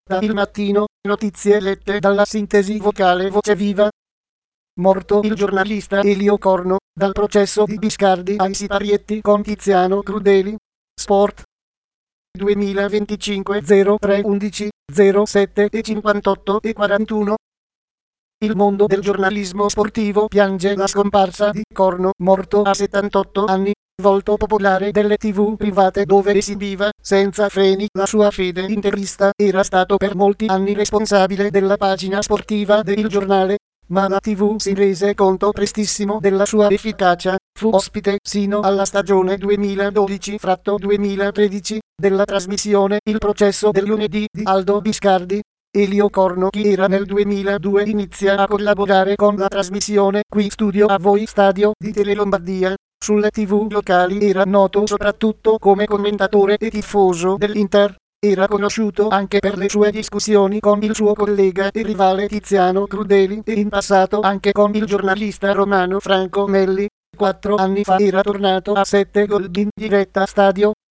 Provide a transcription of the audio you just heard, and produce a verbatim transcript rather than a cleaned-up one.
Da Il Mattino, notizie lette dalla sintesi vocale Voce Viva. Morto il giornalista Elio Corno, dal processo di Biscardi ai siparietti con Tiziano Crudeli. Sport. duemilaventicinque zero tre undici zero sette e cinquantotto e quarantuno. Il mondo del giornalismo sportivo piange la scomparsa di Corno, morto a settantotto anni, volto popolare delle tivù private dove esibiva, senza freni, la sua fede interista. Era stato per molti anni responsabile della pagina sportiva de Il Giornale, ma la tivù si rese conto prestissimo della sua efficacia. Fu ospite sino alla stagione duemiladodici-duemilatredici della trasmissione Il processo del lunedì di Aldo Biscardi. Elio Corno, chi era nel duemiladue, inizia a collaborare con la trasmissione Qui Studio a Voi Stadio di Telelombardia. Sulle tivù locali era noto soprattutto come commentatore e tifoso dell'Inter. Era conosciuto anche per le sue discussioni con il suo collega e rivale Tiziano Crudeli e in passato anche con il giornalista romano Franco Melli. Quattro anni fa era tornato a sette gol in diretta stadio